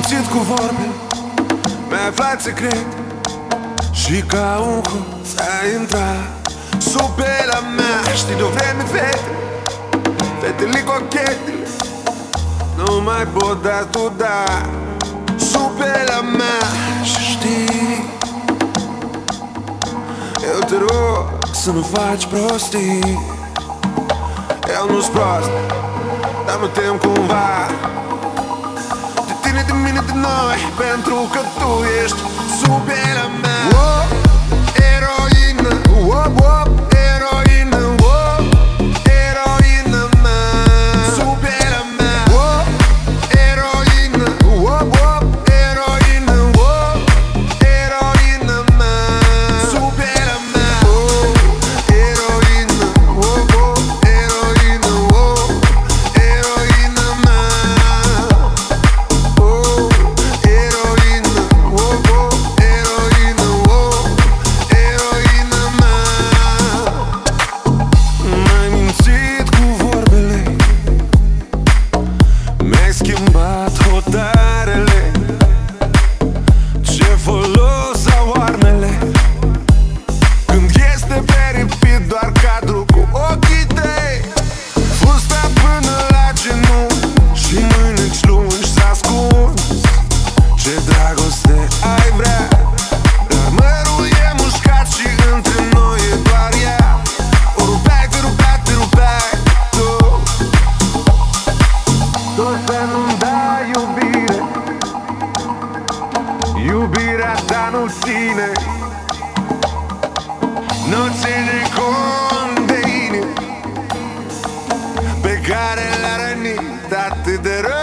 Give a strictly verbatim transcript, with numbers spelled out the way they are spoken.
mințit cu vorbe, mi-ai aflat secret și ca un hoț ai intrat sub pielea mea. Știi de-o vreme, fete, fetele cochetele nu mai pot da tu da sub pielea mea. Și știi, eu te rog să nu faci prostii. Eu nu-s prost, dar mă tem cumva de tine, de mine, de noi, pentru că tu ești sub pielea mea. Oh, eroină, oh, oh, eroină, oh, eroină mea, sub pielea mea. Oh, eroină, oh, oh, eroină, oh, eroină mea, sub pielea mea. Oh, eroină, oh, oh, eroină, oh, eroină mea. Oh, eroină, oh, oh, eroină, oh, eroină mea. M-ai mințit cu vorbele, mi-ai schimbat hotarele. Ce folos au armele când este peripit doar cadru cu ochii tăi. Fusta până la genunchi și mâineci lungi s-a ascuns. Ce dragoste ai vrea, dar mărul e mușcat și între noi e doar ea. O rupeai, te rupeai, te rupeai tu, tot să nu-mi dai iubire. Iubirea ta nu ține, nu ține cont de inimi pe care le-a rănit atât de rău.